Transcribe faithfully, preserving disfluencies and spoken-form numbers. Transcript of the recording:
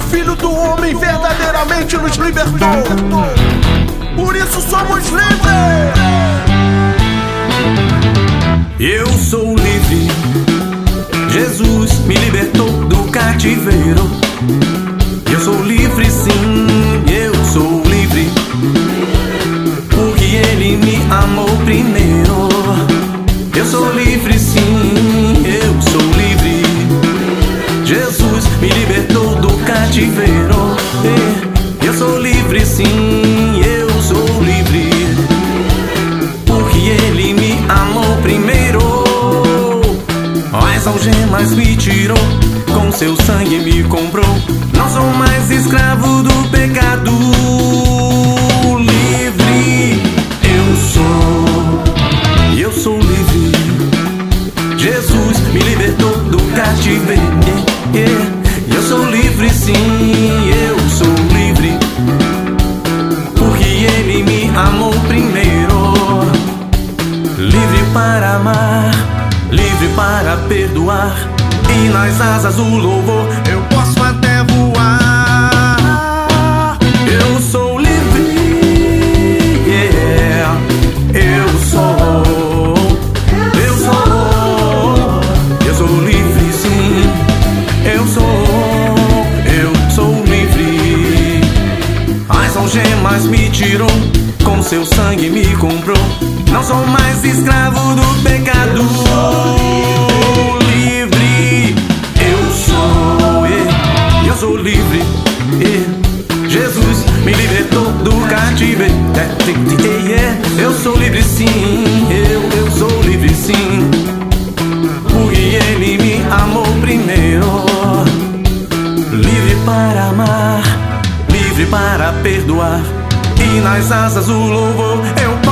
Filho do Homem verdadeiramente nos libertou. Por isso somos livres. Eu sou livre, Jesus me libertou do cativeiro. Eu sou livre sim, eu sou livre, porque Ele me amou primeiro. Eu sou livre sim, eu sou livre, Jesus me libertou do cativeiro. Eu sou livre sim, eu sou livre, porque Ele me amou primeiro. As algemas me tirou, com seu sangue me comprou. Não sou mais escravo do pecado. Livre eu sou, eu sou livre, Jesus me libertou do cativeiro. Eu sou livre sim, eu sou livre, porque Ele me amou primeiro. Livre para amar, livre para perdoar, e nas asas do louvor eu posso até voar. Eu sou livre, yeah. Eu sou, eu sou, eu sou livre sim. Eu sou, eu sou livre. As algemas me tirou, com seu sangue me comprou. Não sou mais escravo do pecado. Livre eu sou, eu sou livre. Jesus me libertou do cativeiro. Eu sou livre sim, eu, eu sou livre sim, porque Ele me amou primeiro. Livre para amar, livre para perdoar, e nas asas do louvor eu